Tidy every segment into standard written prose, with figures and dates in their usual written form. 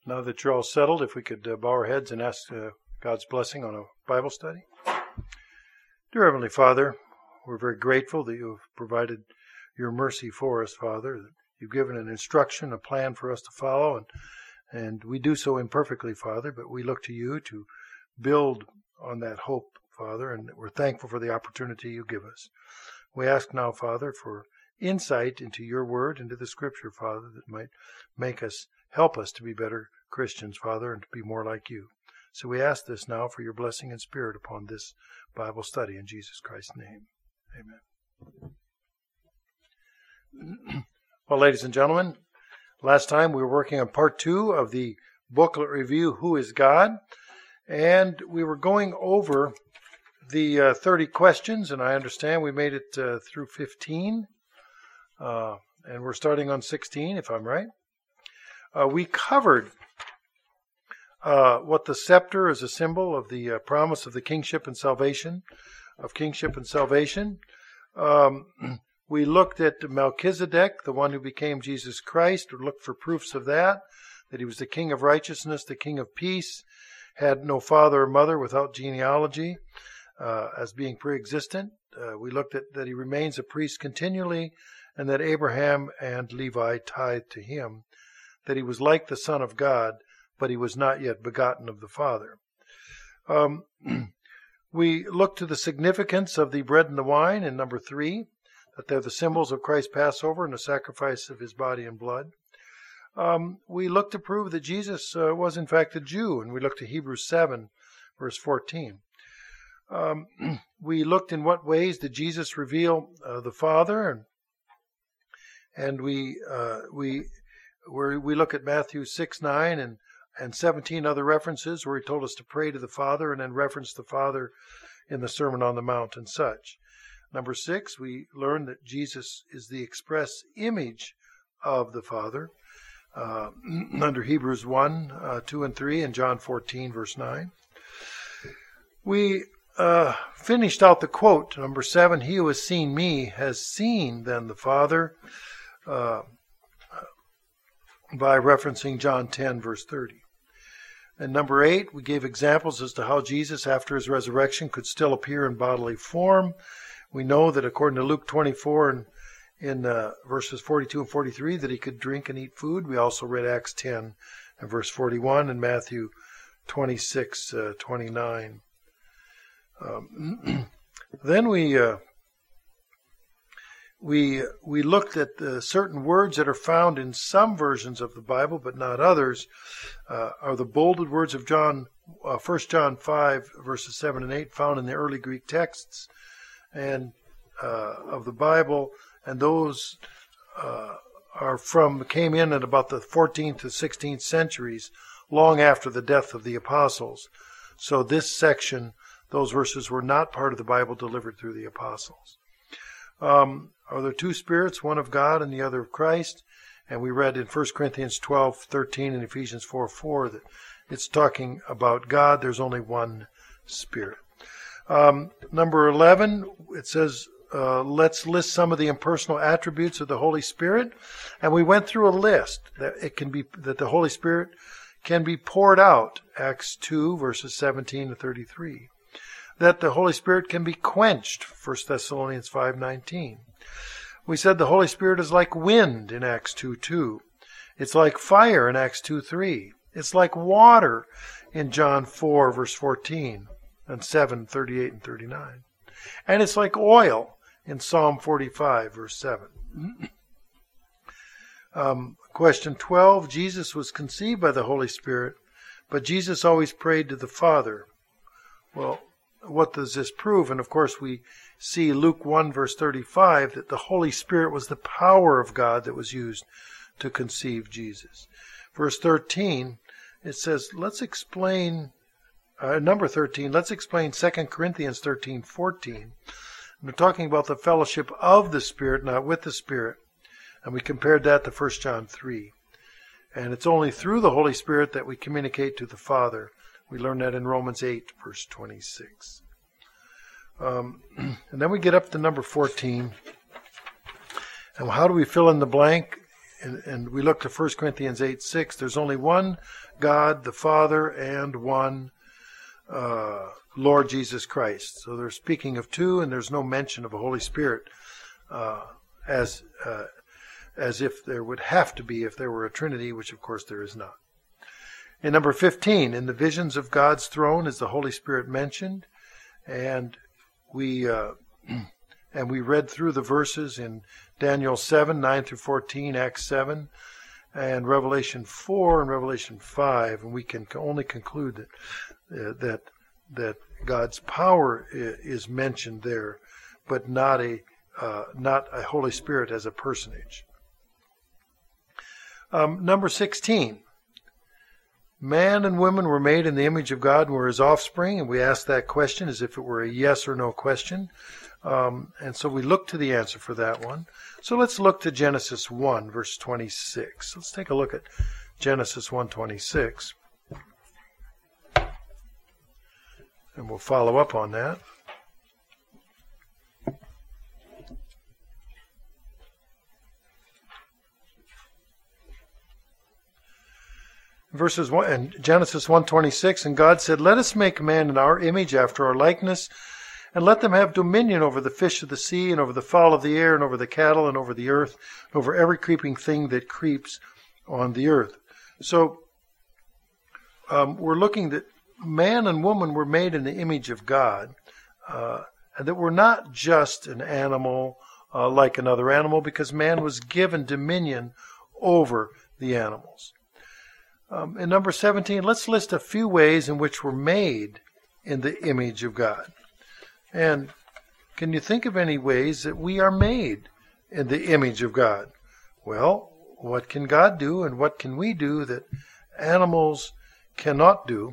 Now that you're all settled, if we could bow our heads and ask God's blessing on a Bible study. Dear Heavenly Father, we're very grateful that you have provided your mercy for us, Father, that you've given an instruction, a plan for us to follow, and we do so imperfectly, Father, but we look to you to build on that hope, Father, and we're thankful for the opportunity you give us. We ask now, Father, for insight into your word, into the Scripture, Father, that might help us to be better Christians, Father, and to be more like you. So we ask this now for your blessing and spirit upon this Bible study in Jesus Christ's name. Amen. Well, ladies and gentlemen, last time we were working on part 2 of the booklet review, Who is God? And we were going over the 30 questions, and I understand we made it through 15. And we're starting on 16, if I'm right. We covered what the scepter is a symbol of the promise of the kingship and salvation, We looked at Melchizedek, the one who became Jesus Christ. We looked for proofs of that he was the king of righteousness, the king of peace, had no father or mother without genealogy as being pre-existent. We looked at that he remains a priest continually, and that Abraham and Levi tithed to him, that he was like the Son of God, but he was not yet begotten of the Father. We looked to the significance of the bread and the wine in number 3, that they're the symbols of Christ's Passover and the sacrifice of his body and blood. We looked to prove that Jesus was in fact a Jew, and we looked to Hebrews 7, verse 14. We looked in what ways did Jesus reveal the Father, and we look at Matthew 6:9 and 17 other references where he told us to pray to the Father and then reference the Father in the Sermon on the Mount and such. Number 6, we learned that Jesus is the express image of the Father under Hebrews 1, 2, and 3 and John 14, verse 9. We finished out the quote, number 7, he who has seen me has seen then the Father, by referencing John 10, verse 30. And number 8, we gave examples as to how Jesus, after his resurrection, could still appear in bodily form. We know that according to Luke 24 and in verses 42 and 43, that he could drink and eat food. We also read Acts 10 and verse 41 and Matthew 26, 29. Then we looked at certain words that are found in some versions of the Bible, but not others, are the bolded words of 1 John 5, verses 7 and 8, found in the early Greek texts and of the Bible, and those came in at about the 14th to 16th centuries, long after the death of the apostles. So this section, those verses were not part of the Bible delivered through the apostles. Are there two spirits, one of God and the other of Christ? And we read in 1 Corinthians 12:13 and Ephesians 4:4 that it's talking about God. There's only one Spirit. Number 11, it says, let's list some of the impersonal attributes of the Holy Spirit. And we went through a list that the Holy Spirit can be poured out, Acts 2, verses 17 to 33. That the Holy Spirit can be quenched, 1 Thessalonians 5:19. We said the Holy Spirit is like wind in Acts 2:2. It's like fire in Acts 2:3. It's like water in John 4, verse 14, and 7:38 and 39. And it's like oil in Psalm 45, verse 7. Question 12, Jesus was conceived by the Holy Spirit, but Jesus always prayed to the Father. Well, what does this prove? And of course we see Luke 1 verse 35 that the Holy Spirit was the power of God that was used to conceive Jesus. Verse 13, it says, let's explain 2 Corinthians 13:14. We're talking about the fellowship of the Spirit, not with the Spirit. And we compared that to 1 John 3. And it's only through the Holy Spirit that we communicate to the Father. We learn that in Romans 8, verse 26. And then we get up to number 14. And how do we fill in the blank and we look to 1 Corinthians 8:6, there's only one God, the Father, and one Lord Jesus Christ. So they're speaking of two, and there's no mention of a Holy Spirit as if there would have to be if there were a Trinity, which of course there is not. In number 15, in the visions of God's throne is the Holy Spirit mentioned, and we read through the verses in Daniel 7, 9 through 14, Acts 7, and Revelation 4 and Revelation 5, and we can only conclude that God's power is mentioned there, but not a Holy Spirit as a personage. Number 16. Man and woman were made in the image of God and were his offspring, and we asked that question as if it were a yes or no question. And so we look to the answer for that one. So let's look to Genesis 1, verse 26. Let's take a look at Genesis 1:26. And we'll follow up on that. Verses 1 and Genesis 1:26, and God said, "Let us make man in our image, after our likeness, and let them have dominion over the fish of the sea, and over the fowl of the air, and over the cattle, and over the earth, and over every creeping thing that creeps on the earth." So we're looking that man and woman were made in the image of God, and that we're not just an animal like another animal, because man was given dominion over the animals. In number 17, let's list a few ways in which we're made in the image of God. And can you think of any ways that we are made in the image of God? Well, what can God do and what can we do that animals cannot do?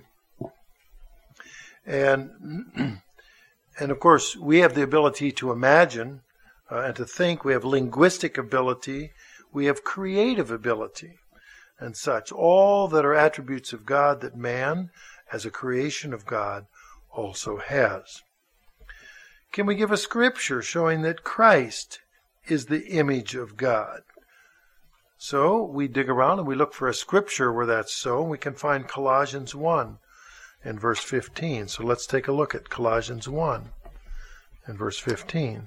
And of course, we have the ability to imagine and to think. We have linguistic ability. We have creative ability and such. All that are attributes of God that man, as a creation of God, also has. Can we give a scripture showing that Christ is the image of God? So we dig around and we look for a scripture where that's so, and we can find Colossians 1 and verse 15. So let's take a look at Colossians 1 and verse 15.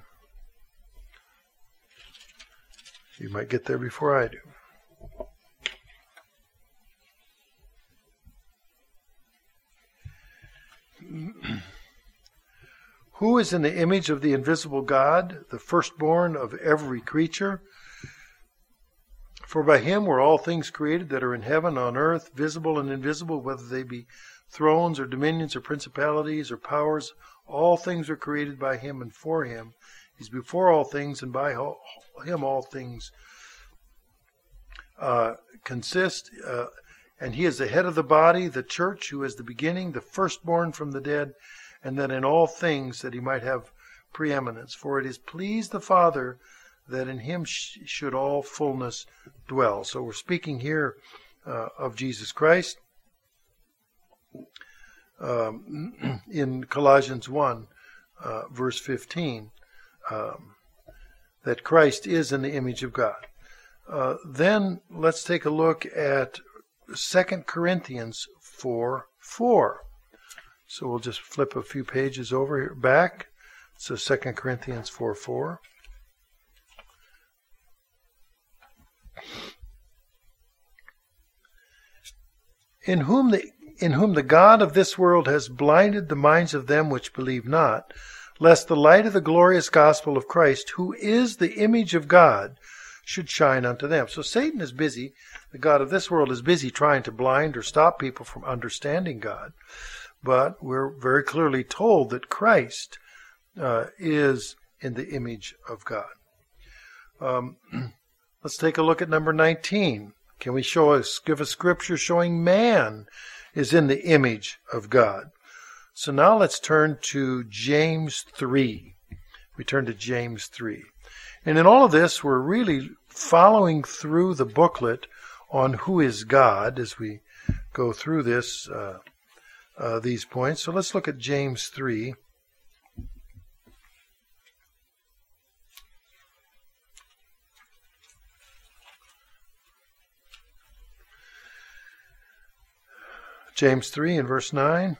You might get there before I do. Who is in the image of the invisible God, the firstborn of every creature? For by him were all things created that are in heaven, on earth, visible and invisible, whether they be thrones or dominions or principalities or powers. All things are created by him and for him. He's before all things, and by him all things consist. And he is the head of the body, the church, who is the beginning, the firstborn from the dead, and that in all things that he might have preeminence. For it is pleased the Father that in him should all fullness dwell. So we're speaking here of Jesus Christ in Colossians 1, verse 15, that Christ is in the image of God. Then let's take a look at 2 Corinthians 4:4. So we'll just flip a few pages over here back. So 2 Corinthians 4:4. In whom the God of this world has blinded the minds of them which believe not, lest the light of the glorious gospel of Christ, who is the image of God, should shine unto them. So Satan is busy, the God of this world is busy trying to blind or stop people from understanding God. But we're very clearly told that Christ is in the image of God. Let's take a look at number 19. Can we give a scripture showing man is in the image of God? So now let's turn to James 3. We turn to James 3. And in all of this, we're really following through the booklet on who is God as we go through this, these points. So let's look at James 3. James 3 and verse 9.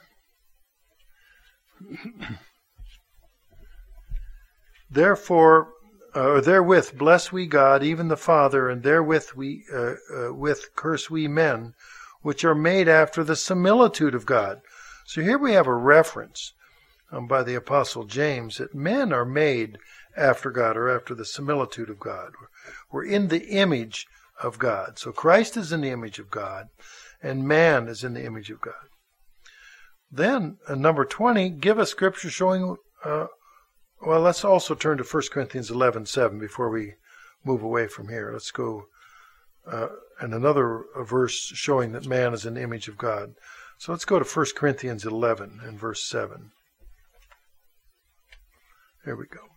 Therefore, therewith bless we God, even the Father, and therewith with curse we men, which are made after the similitude of God. So here we have a reference by the Apostle James that men are made after God, or after the similitude of God. We're in the image of God. So Christ is in the image of God, and man is in the image of God. Then, number 20, give a scripture showing, well, let's also turn to 1 Corinthians 11:7 before we move away from here. Let's go, and another verse showing that man is in the image of God. So let's go to 1 Corinthians 11 and verse 7. There we go.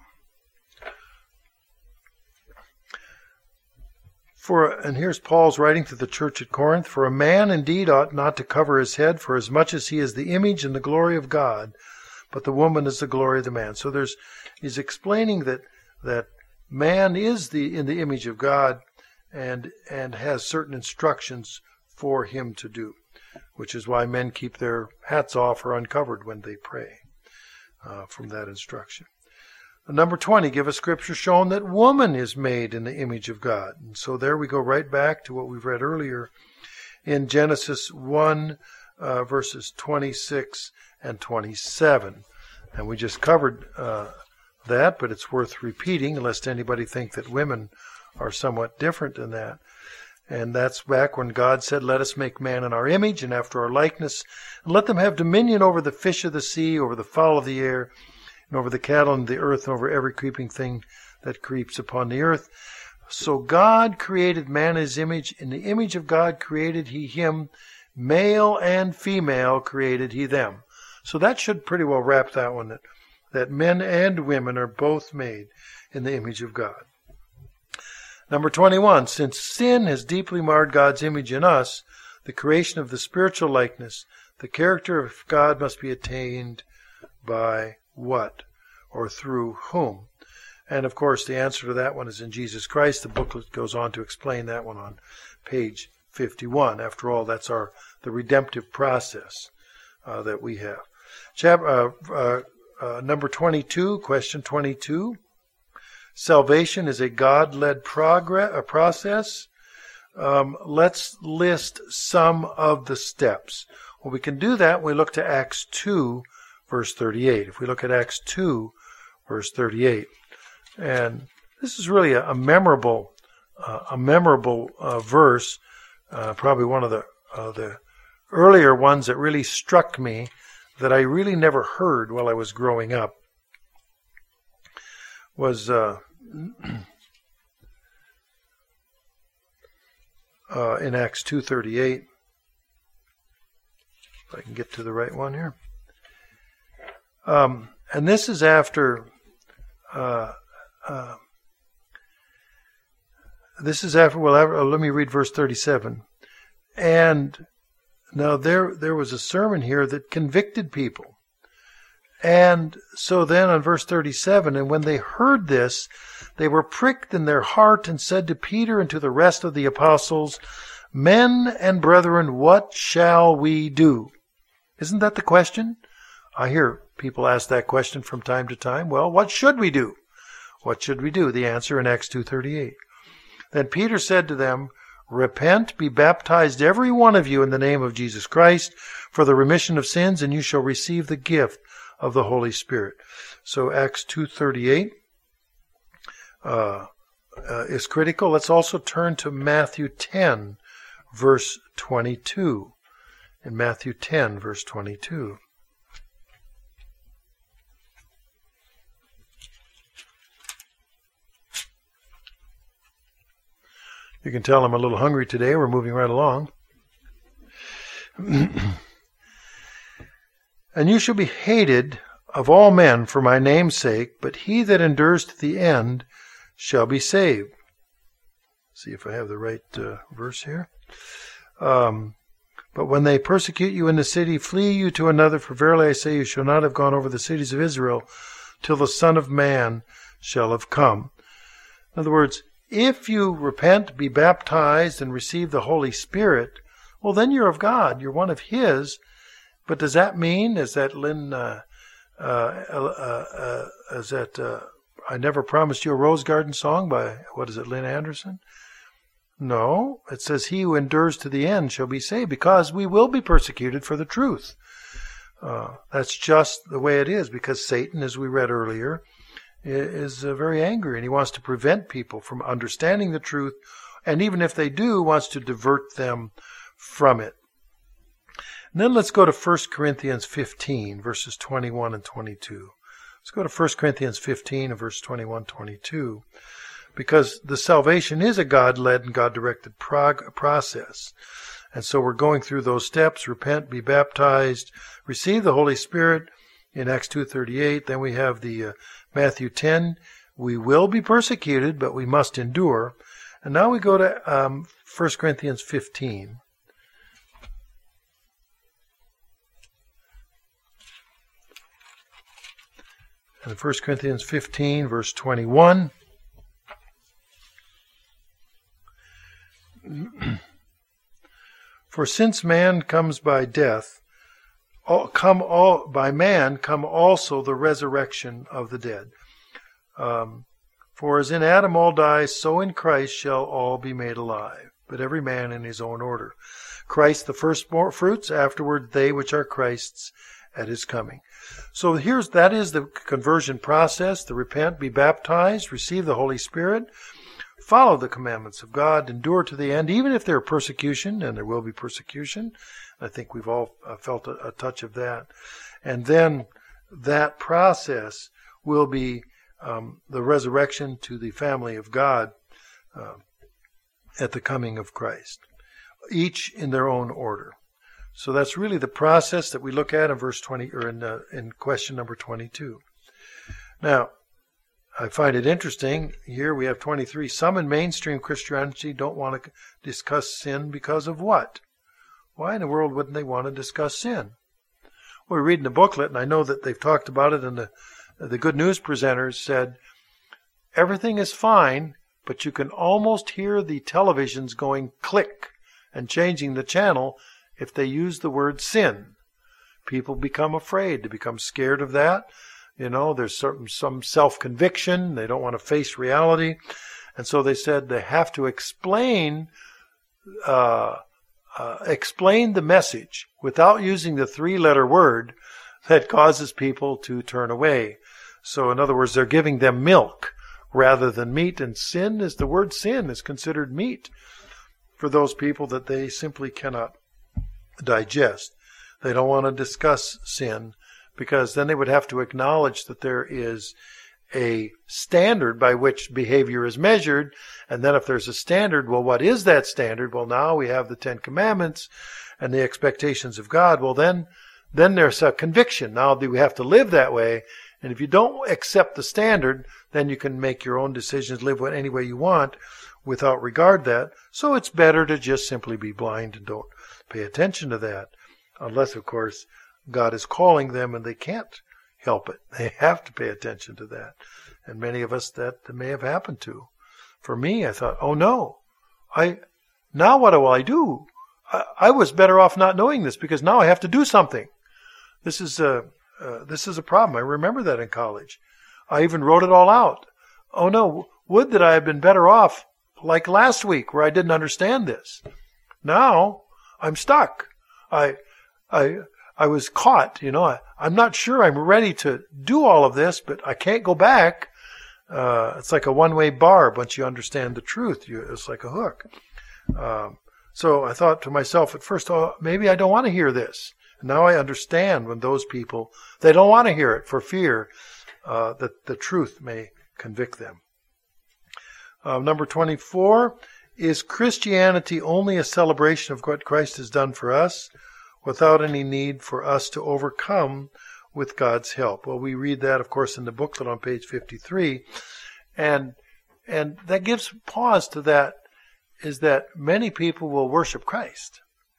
And here's Paul's writing to the church at Corinth. For a man indeed ought not to cover his head, for as much as he is the image and the glory of God, but the woman is the glory of the man. So he's explaining that man is in the image of God and has certain instructions for him to do, which is why men keep their hats off or uncovered when they pray, from that instruction. Number 20, give a scripture showing that woman is made in the image of God. And so there we go right back to what we've read earlier in Genesis 1, verses 26 and 27. And we just covered that, but it's worth repeating, lest anybody think that women are somewhat different than that. And that's back when God said, let us make man in our image and after our likeness, and let them have dominion over the fish of the sea, over the fowl of the air, and over the cattle and the earth, and over every creeping thing that creeps upon the earth. So God created man in his image. In the image of God created he him. Male and female created he them. So that should pretty well wrap that one, that men and women are both made in the image of God. Number 21, since sin has deeply marred God's image in us, the creation of the spiritual likeness, the character of God must be attained by what? Or through whom? And of course the answer to that one is in Jesus Christ. The booklet goes on to explain that one on page 51. After all, that's the redemptive process that we have. Number 22, question 22. Salvation is a God-led process. Let's list some of the steps. Well, we can do that when we look to Acts 2, verse 38. If we look at Acts 2, verse 38. And this is really a memorable verse, probably one of the earlier ones that really struck me, that I really never heard while I was growing up, was in Acts 2:38. If I can get to the right one here. And this is after let me read verse 37. And now there was a sermon here that convicted people. And so then on verse 37, and when they heard this, they were pricked in their heart and said to Peter and to the rest of the apostles, Men and brethren, what shall we do? Isn't that the question? I hear people ask that question from time to time. Well, what should we do? What should we do? The answer in Acts 2:38. Then Peter said to them, Repent, be baptized every one of you in the name of Jesus Christ for the remission of sins, and you shall receive the gift of the Holy Spirit. So Acts 2:38 is critical. Let's also turn to Matthew 10, verse 22. In Matthew 10, verse 22. You can tell I'm a little hungry today. We're moving right along. And you shall be hated of all men for my name's sake, but he that endures to the end shall be saved. See if I have the right verse here. But when they persecute you in the city, flee you to another, for verily I say you shall not have gone over the cities of Israel till the Son of Man shall have come. In other words, if you repent, be baptized, and receive the Holy Spirit, Well, then you're of God. You're one of His. But does that mean, is that I Never Promised You a Rose Garden song by, Lynn Anderson? No, it says he who endures to the end shall be saved, because we will be persecuted for the truth. That's just the way it is, because Satan, as we read earlier, is very angry, and he wants to prevent people from understanding the truth, and even if they do, wants to divert them from it. And then let's go to 1 Corinthians 15, verses 21 and 22. Let's go to 1 Corinthians 15 and verse 21, 22, because the salvation is a God-led and God-directed process. And so we're going through those steps: repent, be baptized, receive the Holy Spirit in Acts 2:38. Then we have the Matthew 10, we will be persecuted, but we must endure. And now we go to 1 Corinthians 15. And 1 Corinthians 15, verse 21. For since man comes by death, by man come also the resurrection of the dead. For as in Adam all die, so in Christ shall all be made alive, but every man in his own order. Christ the first fruits, afterward they which are Christ's at his coming. So that is the conversion process: the repent, be baptized, receive the Holy Spirit, follow the commandments of God, endure to the end, even if there are persecution, and there will be persecution. I think we've all felt a touch of that. And then that process will be the resurrection to the family of God at the coming of Christ, each in their own order. So that's really the process that we look at in verse 20, or in question number 22. Now, I find it interesting. Here we have 23. Some in mainstream Christianity don't want to discuss sin because of what? Why in the world wouldn't they want to discuss sin? Well, we read in the booklet, and I know that they've talked about it, and the Good News presenters said, everything is fine, but you can almost hear the televisions going click and changing the channel if they use the word sin. People become afraid. They become scared of that. There's some self-conviction. They don't want to face reality. And so they said they have to explain the message without using the three-letter word that causes people to turn away. So in other words, they're giving them milk rather than meat. And the word sin is considered meat for those people that they simply cannot digest. They don't want to discuss sin, because then they would have to acknowledge that there is a standard by which behavior is measured. And then if there's a standard, well, what is that standard? Well, now we have the Ten Commandments and the expectations of God. Well, then there's a conviction. Now we have to live that way. And if you don't accept the standard, then you can make your own decisions, live any way you want without regard that. So it's better to just simply be blind and don't pay attention to that. Unless, of course, God is calling them and they can't help it. They have to pay attention to that. And many of us that may have happened to. For me, I thought, oh no, now what will I do? I was better off not knowing this, because now I have to do something. This is a problem. I remember that in college. I even wrote it all out. Oh no, would that I had been better off like last week where I didn't understand this. Now I'm stuck. I was caught, I'm not sure I'm ready to do all of this, but I can't go back. It's like a one-way barb. Once you understand the truth, it's like a hook. So I thought to myself at first, maybe I don't want to hear this. And now I understand when those people, they don't want to hear it for fear that the truth may convict them. Number 24, is Christianity only a celebration of what Christ has done for us, without any need for us to overcome with God's help? Well, we read that, of course, in the booklet on page 53. And that gives pause to that, is that many people will worship Christ.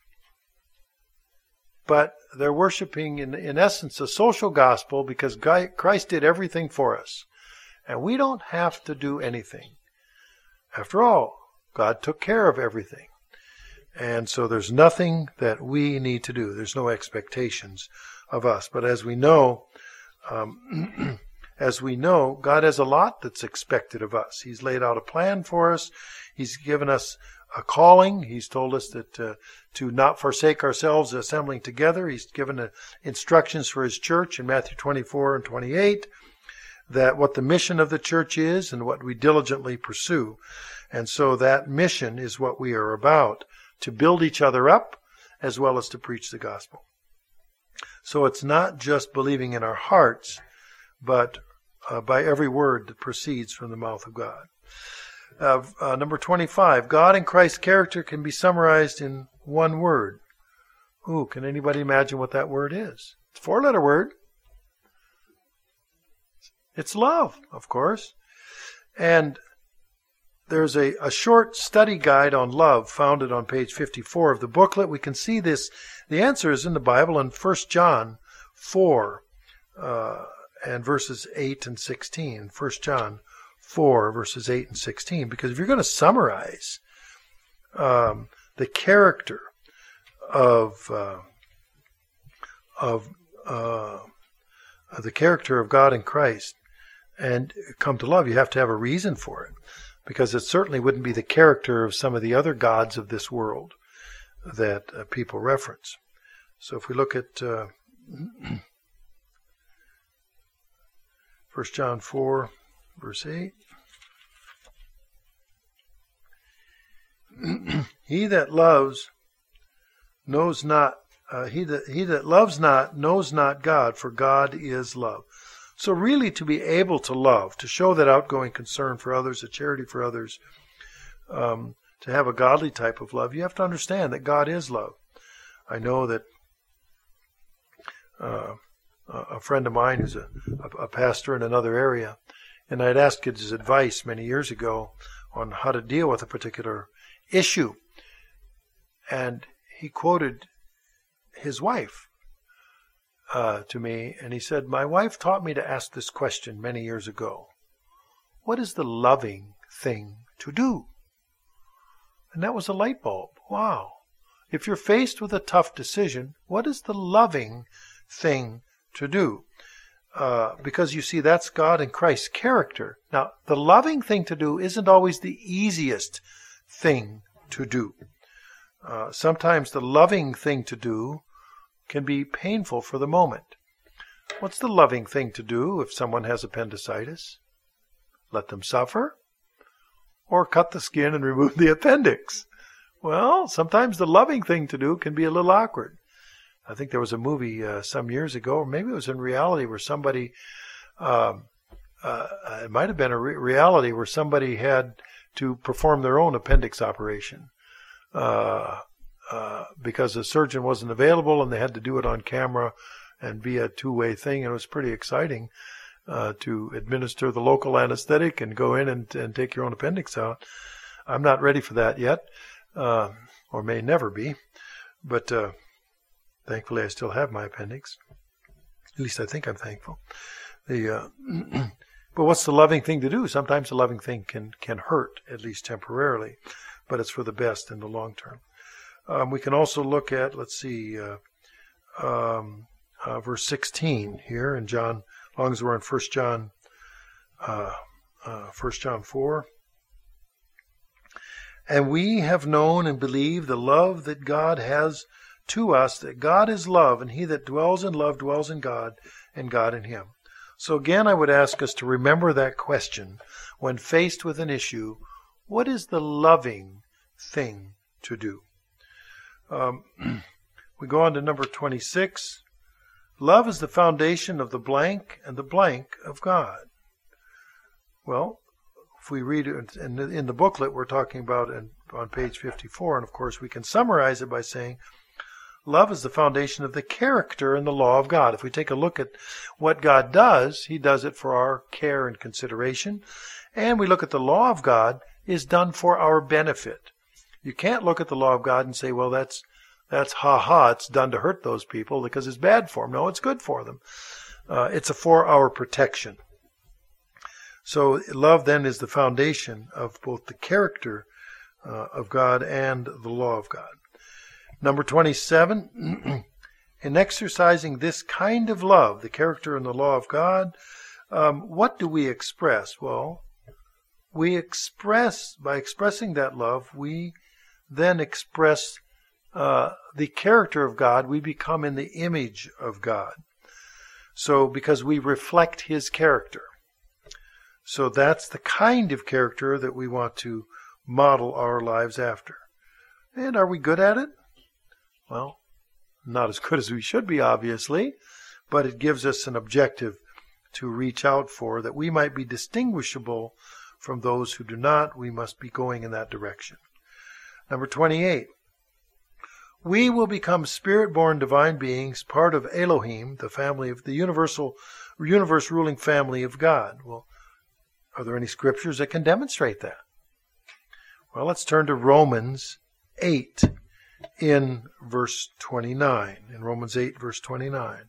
But they're worshiping, in essence, a social gospel, because Christ did everything for us. And we don't have to do anything. After all, God took care of everything. And so there's nothing that we need to do. There's no expectations of us. But as we know, God has a lot that's expected of us. He's laid out a plan for us. He's given us a calling. He's told us that to not forsake ourselves assembling together. He's given instructions for his church in Matthew 24 and 28, that what the mission of the church is and what we diligently pursue. And so that mission is what we are about, to build each other up as well as to preach the gospel. So it's not just believing in our hearts, but by every word that proceeds from the mouth of God. Number 25, God and Christ's character can be summarized in one word. Ooh, can anybody imagine what that word is? It's a 4-letter word. It's love, of course. And there's a short study guide on love founded on page 54 of the booklet. We can see this. The answer is in the Bible in 1 John 4 and verses 8 and 16. 1 John 4 verses 8 and 16. Because if you're going to summarize the character of the character of God and Christ and come to love, you have to have a reason for it. Because it certainly wouldn't be the character of some of the other gods of this world that people reference. So if we look at 1 John 4, verse 8. He that loves knows not, he that loves not knows not God, for God is love. So really, to be able to love, to show that outgoing concern for others, a charity for others, to have a godly type of love, you have to understand that God is love. I know that a friend of mine who's a pastor in another area, and I'd asked his advice many years ago on how to deal with a particular issue. And he quoted his wife to me, and he said, "My wife taught me to ask this question many years ago. What is the loving thing to do?" And that was a light bulb. Wow. If you're faced with a tough decision, what is the loving thing to do? Because you see, that's God and Christ's character. Now, the loving thing to do isn't always the easiest thing to do. Sometimes the loving thing to do can be painful for the moment. What's the loving thing to do if someone has appendicitis? Let them suffer? Or cut the skin and remove the appendix? Well, sometimes the loving thing to do can be a little awkward. I think there was a movie some years ago, or maybe it was in reality, where somebody, it might have been a reality where somebody had to perform their own appendix operation because the surgeon wasn't available, and they had to do it on camera and be a two-way thing. And it was pretty exciting to administer the local anesthetic and go in and take your own appendix out. I'm not ready for that yet, or may never be, but thankfully I still have my appendix. At least I think I'm thankful. But what's the loving thing to do? Sometimes the loving thing can hurt, at least temporarily, but it's for the best in the long term. We can also look at, let's see, verse 16 here in John, as long as we're in 1 John 4. And we have known and believed the love that God has to us, that God is love, and he that dwells in love dwells in God, and God in him. So again, I would ask us to remember that question when faced with an issue: what is the loving thing to do? We go on to number 26. Love is the foundation of the blank and the blank of God. Well, if we read it in the booklet, we're talking about on page 54, and of course we can summarize it by saying, love is the foundation of the character and the law of God. If we take a look at what God does, he does it for our care and consideration. And we look at the law of God is done for our benefit. You can't look at the law of God and say, well, that's ha-ha, it's done to hurt those people because it's bad for them. No, it's good for them. It's for our protection. So love then is the foundation of both the character of God and the law of God. Number 27, in exercising this kind of love, the character and the law of God, what do we express? Well, we express, by expressing that love, we then express the character of God. We become in the image of God. So, because we reflect His character. So that's the kind of character that we want to model our lives after. And are we good at it? Well, not as good as we should be, obviously, but it gives us an objective to reach out for, that we might be distinguishable from those who do not. We must be going in that direction. Number 28. We will become spirit-born divine beings, part of Elohim, the family of the universe-ruling family of God. Well, are there any scriptures that can demonstrate that? Well, let's turn to Romans 8 in verse 29. In Romans 8, verse 29.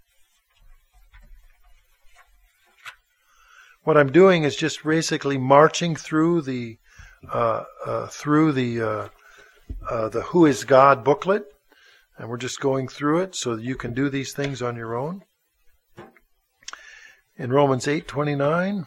What I'm doing is just basically marching through the Who is God booklet, and we're just going through it so that you can do these things on your own. In Romans 8:29,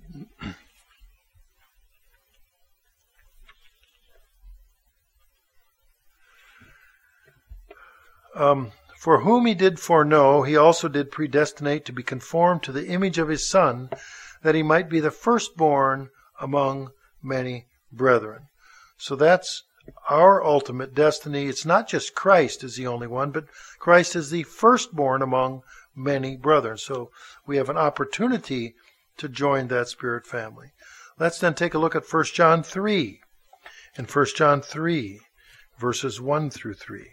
for whom He did foreknow, He also did predestinate to be conformed to the image of His Son, that He might be the firstborn among many brethren. So that's our ultimate destiny. It's not just Christ is the only one, but Christ is the firstborn among many brethren. So we have an opportunity to join that spirit family. Let's then take a look at 1 John 3. In 1 John 3, verses 1 through 3.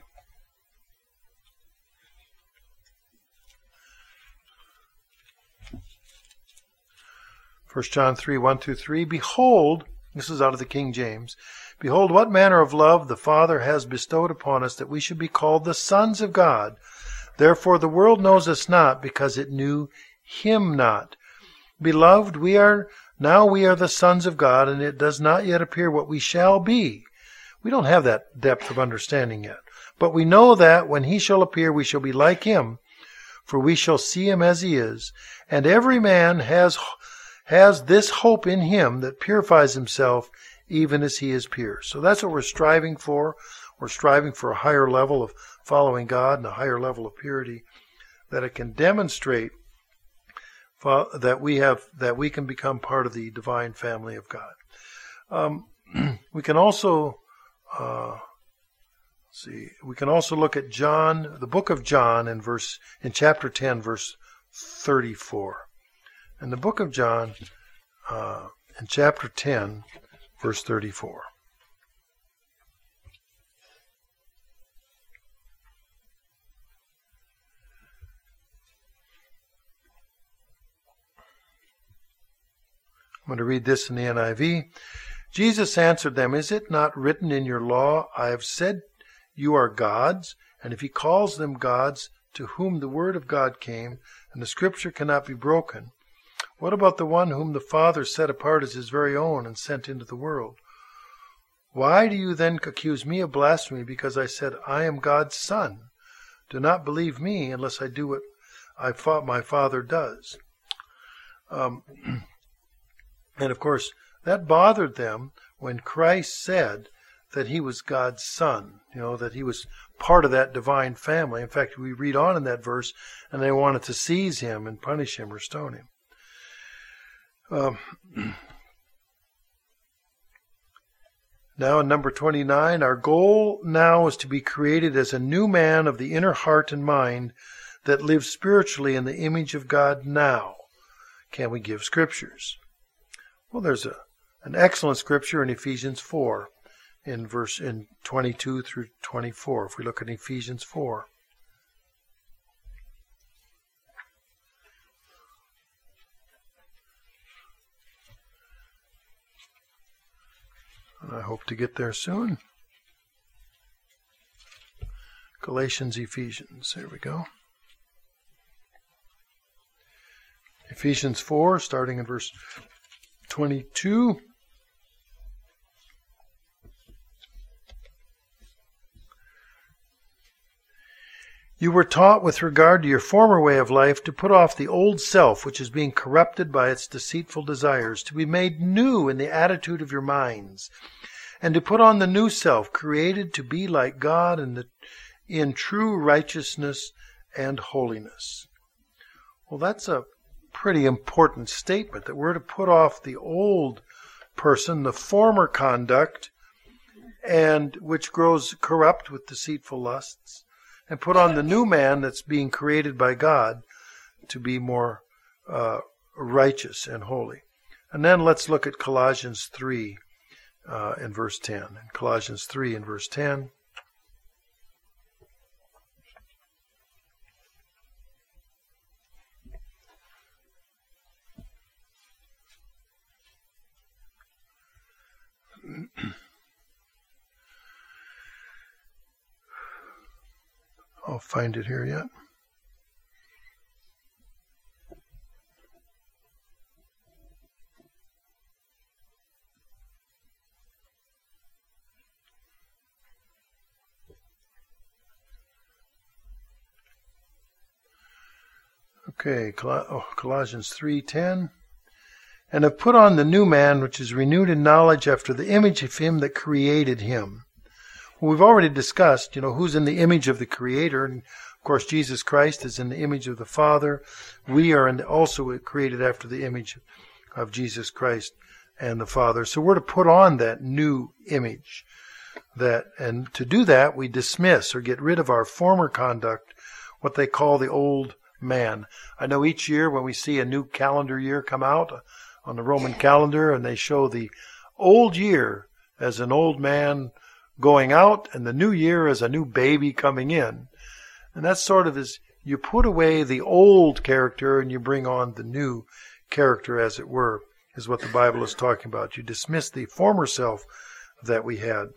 1 John 3, 1 through 3. Behold, this is out of the King James, behold, what manner of love the Father has bestowed upon us, that we should be called the sons of God. Therefore the world knows us not, because it knew Him not. Beloved, we are the sons of God, and it does not yet appear what we shall be. We don't have that depth of understanding yet. But we know that when He shall appear, we shall be like Him, for we shall see Him as He is. And every man has this hope in Him that purifies himself even as He is pure. So that's what we're striving for. We're striving for a higher level of following God and a higher level of purity, that it can demonstrate that we can become part of the divine family of God. We can also look at John, the book of John, in chapter 10, verse 34. In the book of John, in chapter 10, verse 34. I'm going to read this in the NIV. Jesus answered them, Is it not written in your law, I have said you are gods? And if He calls them gods, to whom the word of God came, and the scripture cannot be broken, what about the one whom the Father set apart as His very own and sent into the world? Why do you then accuse me of blasphemy, because I said, I am God's Son? Do not believe me unless I do what my Father does. And of course, that bothered them when Christ said that He was God's Son, that He was part of that divine family. In fact, we read on in that verse, and they wanted to seize Him and punish Him or stone Him. Now in number 29, our goal now is to be created as a new man of the inner heart and mind that lives spiritually in the image of God now. Can we give scriptures? Well, there's an excellent scripture in Ephesians 4, in 22 through 24. If we look at Ephesians 4. I hope to get there soon. Galatians, Ephesians. There we go. Ephesians 4, starting in verse 22. You were taught with regard to your former way of life to put off the old self, which is being corrupted by its deceitful desires, to be made new in the attitude of your minds, and to put on the new self, created to be like God in true righteousness and holiness. Well, that's a pretty important statement, that we're to put off the old person, the former conduct, and which grows corrupt with deceitful lusts, and put on the new man that's being created by God to be more righteous and holy. And then let's look at Colossians 3 in verse 10. In Colossians 3 in verse 10. I'll find it here yet. Okay, Colossians 3:10. And have put on the new man, which is renewed in knowledge after the image of him that created him. Well, we've already discussed, who's in the image of the Creator. And of course, Jesus Christ is in the image of the Father. We are also created after the image of Jesus Christ and the Father. So we're to put on that new image. And to do that, we dismiss or get rid of our former conduct, what they call the old man. I know each year when we see a new calendar year come out on the Roman calendar, and they show the old year as an old man going out and the new year as a new baby coming in. And that sort of is, you put away the old character and you bring on the new character, as it were, is what the Bible is talking about. You dismiss the former self that we had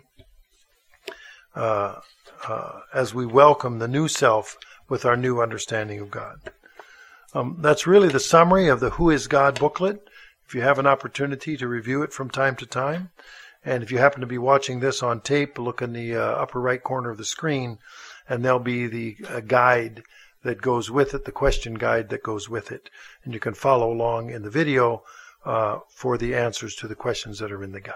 as we welcome the new self with our new understanding of God. That's really the summary of the Who is God booklet. If you have an opportunity to review it from time to time, and if you happen to be watching this on tape, look in the upper right corner of the screen, and there'll be the guide that goes with it, the question guide that goes with it. And you can follow along in the video for the answers to the questions that are in the guide.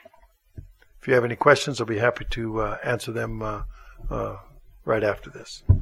If you have any questions, I'll be happy to answer them right after this.